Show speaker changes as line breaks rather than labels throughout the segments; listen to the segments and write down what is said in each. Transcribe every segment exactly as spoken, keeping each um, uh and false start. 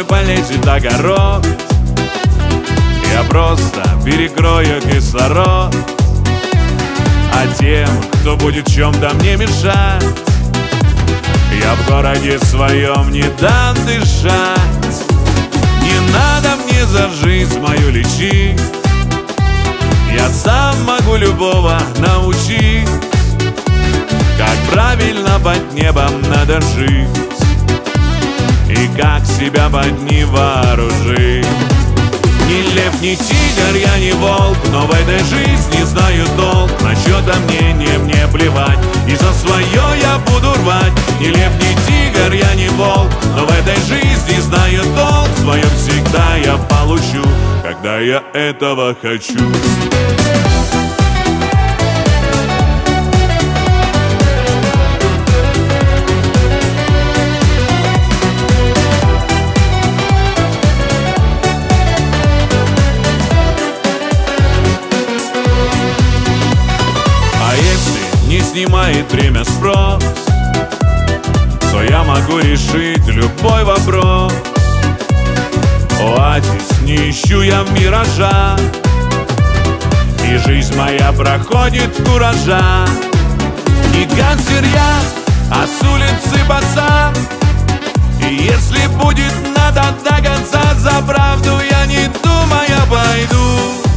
полезет огород, я просто перекрою кислород. А тем, кто будет в чем-то мне мешать, я в городе своем не дам дышать. Не надо мне за жизнь мою лечить, я сам могу любого научить, как правильно под небом надо жить и как себя под ним вооружить. Ни лев, ни тигр, я не волк, но в этой жизни знаю толк. На чьё-то мнение мне плевать, и за свое я буду рвать. Ни лев, ни тигр, я не волк, но в этой жизни знаю толк. Свое всегда я получу, когда я этого хочу. Не снимает время спрос, то я могу решить любой вопрос. Оазис не ищу я в миражах, и жизнь моя проходит в куражах. Не гангстер я, а с улицы пацан, и если будет надо до конца, за правду я не думая пойду.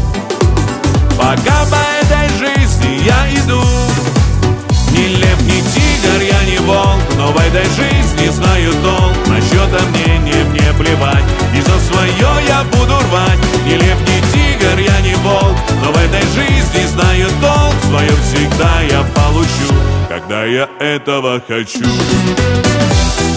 Пока по этой жизни я иду. Ни лев, ни тигр, я не волк, но в этой жизни знаю толк. На чьё-то мнение мне плевать, и за свое я буду рвать. Ни лев, ни тигр, я не волк, но в этой жизни знаю толк. Свое всегда я получу, когда я этого хочу.